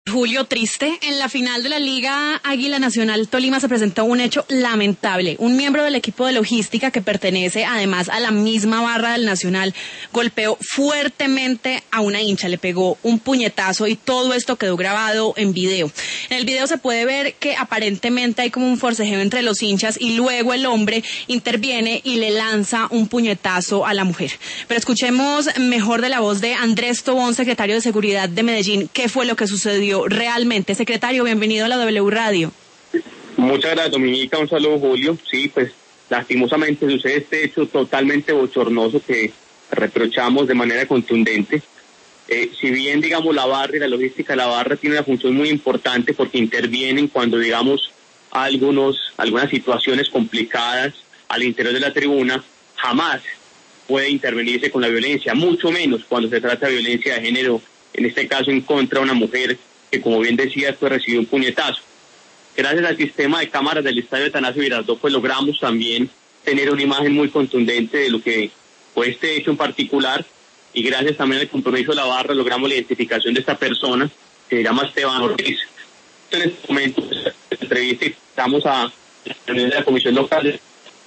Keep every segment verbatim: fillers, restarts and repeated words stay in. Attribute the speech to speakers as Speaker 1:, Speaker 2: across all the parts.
Speaker 1: Julio, triste. En la final de la Liga Águila Nacional Tolima se presentó un hecho lamentable. Un miembro del equipo de logística que pertenece además a la misma barra del Nacional golpeó fuertemente a una hincha, le pegó un puñetazo y todo esto quedó grabado en video. En el video se puede ver que aparentemente hay como un forcejeo entre los hinchas y luego el hombre interviene y le lanza un puñetazo a la mujer. Pero escuchemos mejor de la voz de Andrés Tobón, secretario de Seguridad de Medellín, qué fue lo que sucedió realmente. Secretario, bienvenido a la W Radio.
Speaker 2: Muchas gracias, Dominica, un saludo, Julio. Sí, pues lastimosamente sucede este hecho totalmente bochornoso que reprochamos de manera contundente. Eh, si bien, digamos, la barra y la logística de la barra tiene una función muy importante porque intervienen cuando, digamos, algunos, algunas situaciones complicadas al interior de la tribuna, jamás puede intervenirse con la violencia, mucho menos cuando se trata de violencia de género, en este caso en contra de una mujer que, como bien decías, pues recibió un puñetazo. Gracias al sistema de cámaras del estadio Atanasio Girardot, pues logramos también tener una imagen muy contundente de lo que fue este hecho en particular, y gracias también al compromiso de la barra logramos la identificación de esta persona, que se llama Esteban Ortiz. En este momento, en esta entrevista, estamos a la reunión de la comisión local.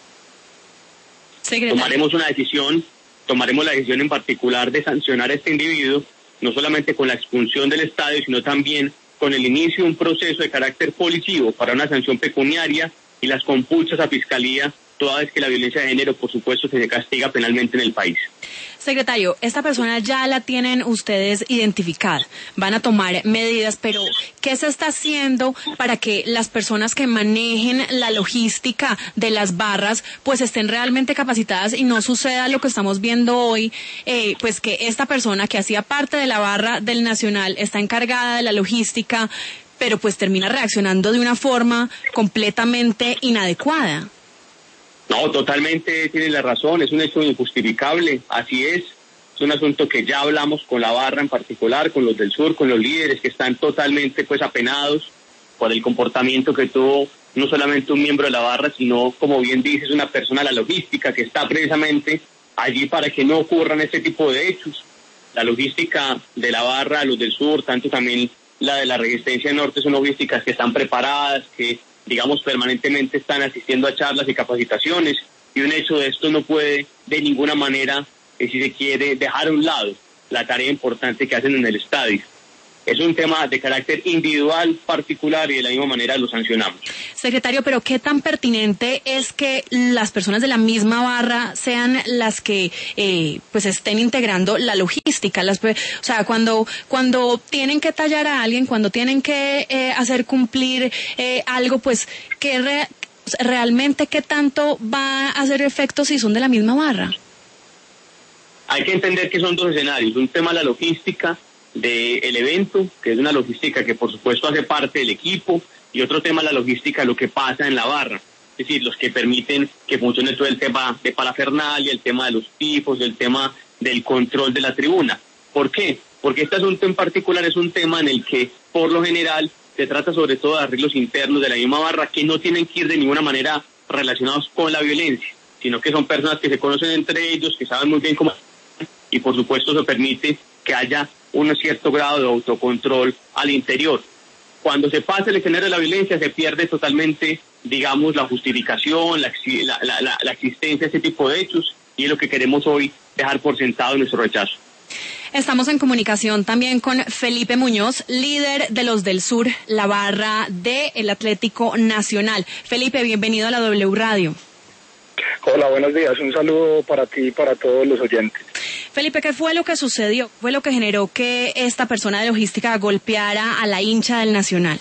Speaker 1: Secretario.
Speaker 2: Tomaremos una decisión, tomaremos la decisión en particular de sancionar a este individuo, no solamente con la expulsión del estadio, sino también con el inicio de un proceso de carácter policivo para una sanción pecuniaria y las compulsas a fiscalía, toda vez que la violencia de género, por supuesto, se castiga penalmente en el país.
Speaker 1: Secretario, esta persona ya la tienen ustedes identificada, van a tomar medidas, pero ¿qué se está haciendo para que las personas que manejen la logística de las barras pues estén realmente capacitadas y no suceda lo que estamos viendo hoy, eh, pues que esta persona que hacía parte de la barra del Nacional está encargada de la logística, pero pues termina reaccionando de una forma completamente inadecuada?
Speaker 2: No, totalmente tiene la razón, es un hecho injustificable, así es. Es un asunto que ya hablamos con la barra en particular, con los del sur, con los líderes que están totalmente pues apenados por el comportamiento que tuvo no solamente un miembro de la barra, sino, como bien dices, una persona de la logística que está precisamente allí para que no ocurran este tipo de hechos. La logística de la barra, los del sur, tanto también la de la Resistencia Norte, son logísticas que están preparadas, que digamos permanentemente están asistiendo a charlas y capacitaciones, y un hecho de esto no puede de ninguna manera, eh, si se quiere, dejar a un lado la tarea importante que hacen en el estadio. Es un tema de carácter individual, particular, y de la misma manera lo sancionamos.
Speaker 1: Secretario, pero ¿qué tan pertinente es que las personas de la misma barra sean las que eh, pues estén integrando la logística? Las, o sea, cuando cuando tienen que tallar a alguien, cuando tienen que eh, hacer cumplir eh, algo, pues, ¿qué re, realmente qué tanto va a hacer efecto si son de la misma barra?
Speaker 2: Hay que entender que son dos escenarios. Un tema la logística del evento, que es una logística que por supuesto hace parte del equipo, y otro tema la logística, lo que pasa en la barra, es decir, los que permiten que funcione todo el tema de parafernalia, el tema de los tifos, el tema del control de la tribuna. ¿Por qué? Porque este asunto en particular es un tema en el que, por lo general, se trata sobre todo de arreglos internos de la misma barra que no tienen que ir de ninguna manera relacionados con la violencia, sino que son personas que se conocen entre ellos, que saben muy bien cómo, y por supuesto eso permite que haya un cierto grado de autocontrol al interior. Cuando se pasa el escenario de la violencia se pierde totalmente, digamos, la justificación, la, la, la, la existencia de este tipo de hechos, y es lo que queremos hoy dejar por sentado en nuestro rechazo.
Speaker 1: Estamos en comunicación también con Felipe Muñoz, líder de los del Sur, la barra del Atlético Nacional. Felipe, bienvenido a la W Radio.
Speaker 3: Hola, buenos días. Un saludo para ti y para todos los oyentes.
Speaker 1: Felipe, ¿qué fue lo que sucedió? ¿Qué fue lo que generó que esta persona de logística golpeara a la hincha del Nacional?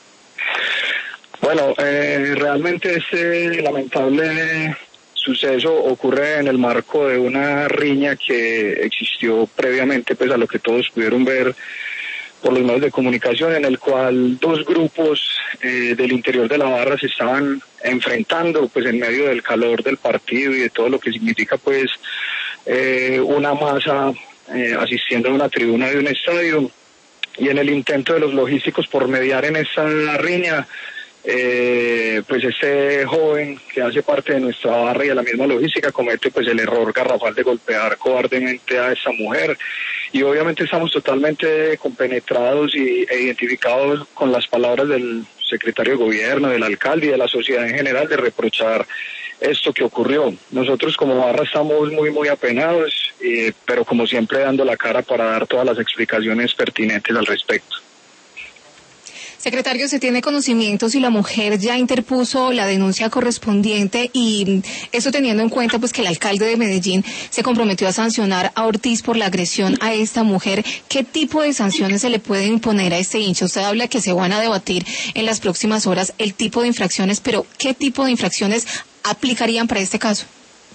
Speaker 3: Bueno, eh, realmente este lamentable suceso ocurre en el marco de una riña que existió previamente, pues a lo que todos pudieron ver por los medios de comunicación, en el cual dos grupos eh, del interior de la barra se estaban enfrentando, pues en medio del calor del partido y de todo lo que significa, pues, eh, una masa eh, asistiendo a una tribuna de un estadio, y en el intento de los logísticos por mediar en esa riña, eh, pues este joven que hace parte de nuestra barra y de la misma logística comete pues el error garrafal de golpear cobardemente a esa mujer, y obviamente estamos totalmente compenetrados y, e identificados con las palabras del secretario de gobierno, del alcalde y de la sociedad en general de reprochar esto que ocurrió. Nosotros como barra estamos muy muy apenados, eh, pero como siempre dando la cara para dar todas las explicaciones pertinentes al respecto.
Speaker 4: Secretario, ¿se tiene conocimiento si la mujer ya interpuso la denuncia correspondiente? Y eso teniendo en cuenta pues que el alcalde de Medellín se comprometió a sancionar a Ortiz por la agresión a esta mujer, ¿qué tipo de sanciones se le puede imponer a este hincha? Usted habla que se van a debatir en las próximas horas el tipo de infracciones, pero ¿qué tipo de infracciones aplicarían para este caso?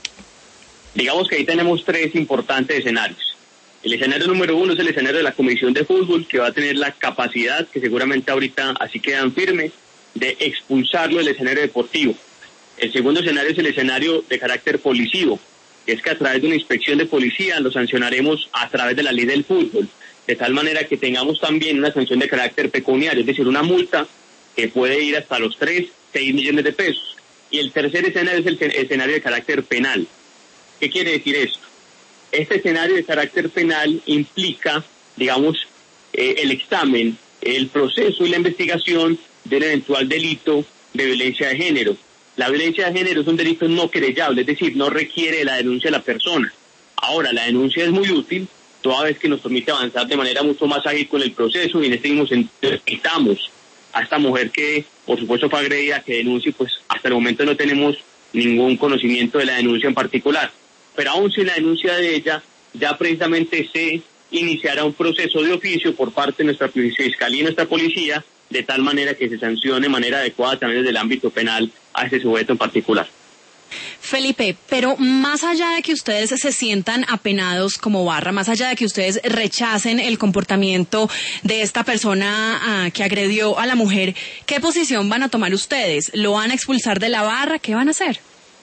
Speaker 2: Digamos que ahí tenemos tres importantes escenarios. El escenario número uno es el escenario de la Comisión de Fútbol, que va a tener la capacidad, que seguramente ahorita así quedan firmes, de expulsarlo del escenario deportivo. El segundo escenario es el escenario de carácter policivo, que es que a través de una inspección de policía lo sancionaremos a través de la ley del fútbol, de tal manera que tengamos también una sanción de carácter pecuniario, es decir, una multa que puede ir hasta los tres, seis millones de pesos. Y el tercer escenario es el escenario de carácter penal. ¿Qué quiere decir esto? Este escenario de carácter penal implica, digamos, eh, el examen, el proceso y la investigación del eventual delito de violencia de género. La violencia de género es un delito no querellable, es decir, no requiere la denuncia de la persona. Ahora, la denuncia es muy útil, toda vez que nos permite avanzar de manera mucho más ágil con el proceso, y en este mismo sentido invitamos a esta mujer que, por supuesto, fue agredida, que denuncie. Pues hasta el momento no tenemos ningún conocimiento de la denuncia en particular. Pero aún sin la denuncia de ella, ya precisamente se iniciará un proceso de oficio por parte de nuestra fiscalía y nuestra policía, de tal manera que se sancione de manera adecuada también desde el ámbito penal a este sujeto en particular.
Speaker 1: Felipe, pero más allá de que ustedes se sientan apenados como barra, más allá de que ustedes rechacen el comportamiento de esta persona uh, que agredió a la mujer, ¿qué posición van a tomar ustedes? ¿Lo van a expulsar de la barra? ¿Qué van a hacer?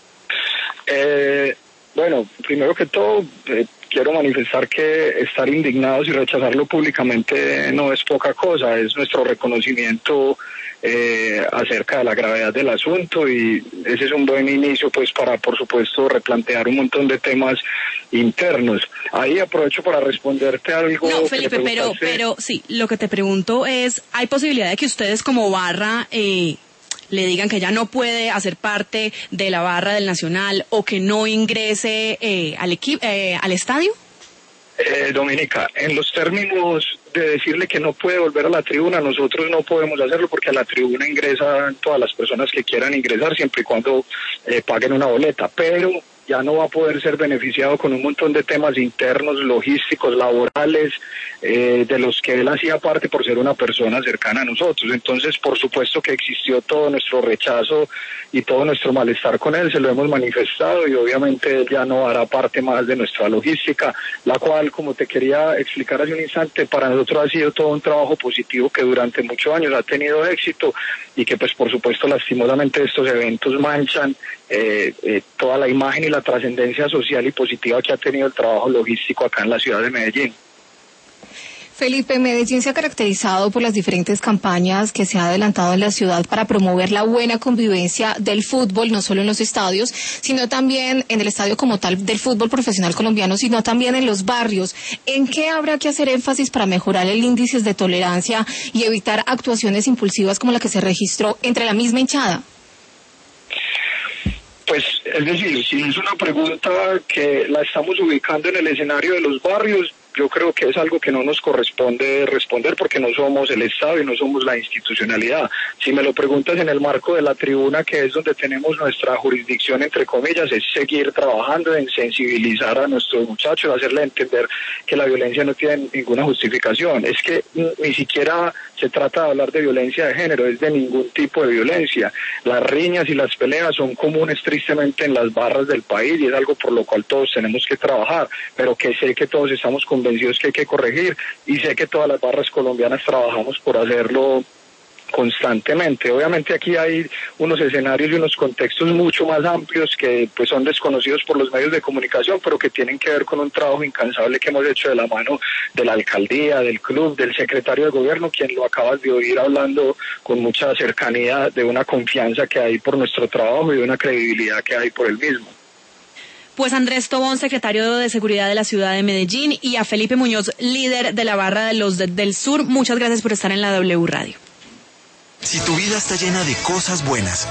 Speaker 3: Eh... Bueno, primero que todo, eh, quiero manifestar que estar indignados y rechazarlo públicamente no es poca cosa, es nuestro reconocimiento eh, acerca de la gravedad del asunto, y ese es un buen inicio pues para, por supuesto, replantear un montón de temas internos. Ahí aprovecho para responderte algo.
Speaker 1: No, Felipe, pero, pero sí, lo que te pregunto es, ¿hay posibilidad de que ustedes como barra eh, le digan que ya no puede hacer parte de la barra del Nacional o que no ingrese eh, al equipo, eh, al estadio?
Speaker 3: Eh, Dominica, en los términos de decirle que no puede volver a la tribuna, nosotros no podemos hacerlo, porque a la tribuna ingresan todas las personas que quieran ingresar, siempre y cuando eh, paguen una boleta, pero ya no va a poder ser beneficiado con un montón de temas internos, logísticos, laborales, eh, de los que él hacía parte por ser una persona cercana a nosotros. Entonces, por supuesto que existió todo nuestro rechazo y todo nuestro malestar con él, se lo hemos manifestado, y obviamente él ya no hará parte más de nuestra logística, la cual, como te quería explicar hace un instante, para nosotros ha sido todo un trabajo positivo que durante muchos años ha tenido éxito, y que pues por supuesto lastimosamente estos eventos manchan eh, eh, toda la imagen y la trascendencia social y positiva que ha tenido el trabajo logístico acá en la ciudad de Medellín.
Speaker 4: Felipe, Medellín se ha caracterizado por las diferentes campañas que se ha adelantado en la ciudad para promover la buena convivencia del fútbol, no solo en los estadios, sino también en el estadio como tal del fútbol profesional colombiano, sino también en los barrios. ¿En qué habrá que hacer énfasis para mejorar el índice de tolerancia y evitar actuaciones impulsivas como la que se registró entre la misma hinchada?
Speaker 3: Pues, es decir, si es una pregunta que la estamos ubicando en el escenario de los barrios, yo creo que es algo que no nos corresponde responder, porque no somos el Estado y no somos la institucionalidad. Si me lo preguntas en el marco de la tribuna, que es donde tenemos nuestra jurisdicción, entre comillas, es seguir trabajando en sensibilizar a nuestros muchachos, hacerle entender que la violencia no tiene ninguna justificación. Es que ni siquiera se trata de hablar de violencia de género, es de ningún tipo de violencia. Las riñas y las peleas son comunes tristemente en las barras del país, y es algo por lo cual todos tenemos que trabajar, pero que sé que todos estamos convencidos que hay que corregir, y sé que todas las barras colombianas trabajamos por hacerlo constantemente. Obviamente aquí hay unos escenarios y unos contextos mucho más amplios que pues son desconocidos por los medios de comunicación, pero que tienen que ver con un trabajo incansable que hemos hecho de la mano de la alcaldía, del club, del secretario de gobierno, quien lo acabas de oír hablando con mucha cercanía de una confianza que hay por nuestro trabajo y de una credibilidad que hay por el mismo.
Speaker 1: Pues Andrés Tobón, secretario de Seguridad de la ciudad de Medellín, y a Felipe Muñoz, líder de la barra de los de, del Sur, muchas gracias por estar en la W Radio.
Speaker 5: Si tu vida está llena de cosas buenas,